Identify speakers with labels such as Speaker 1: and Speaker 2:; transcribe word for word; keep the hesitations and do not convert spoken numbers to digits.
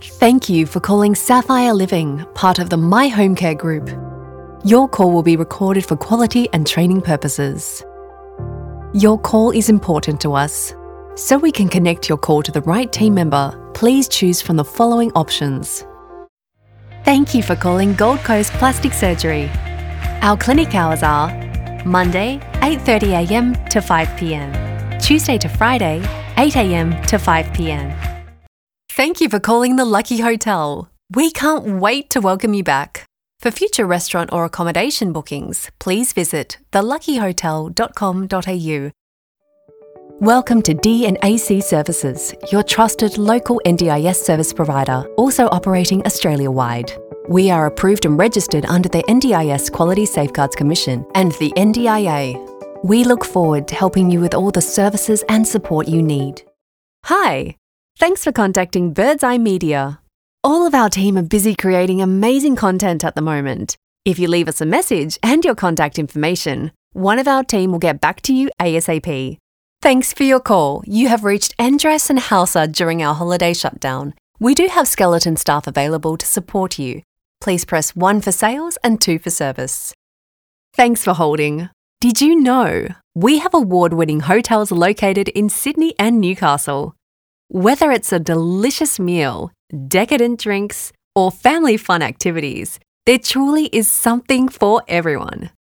Speaker 1: Thank you for calling Sapphire Living, part of the My Home Care Group. Your call will be recorded for quality and training purposes. Your call is important to us. So we can connect your call to the right team member, please choose from the following options. Thank you for calling Gold Coast Plastic Surgery. Our clinic hours are Monday, eight thirty a m to five p m, Tuesday to Friday, eight a m to five p m. Thank you for calling the Lucky Hotel. We can't wait to welcome you back. For future restaurant or accommodation bookings, please visit the lucky hotel dot com dot a u. Welcome to D and A C Services, your trusted local N D I S service provider, also operating Australia-wide. We are approved and registered under the N D I S Quality Safeguards Commission and the N D I A. We look forward to helping you with all the services and support you need. Hi, thanks for contacting Bird's Eye Media. All of our team are busy creating amazing content at the moment. If you leave us a message and your contact information, one of our team will get back to you ASAP. Thanks for your call. You have reached Andress and Hausa during our holiday shutdown. We do have skeleton staff available to support you. Please press one for sales and two for service. Thanks for holding. Did you know we have award-winning hotels located in Sydney and Newcastle? Whether it's a delicious meal, decadent drinks, or family fun activities, there truly is something for everyone.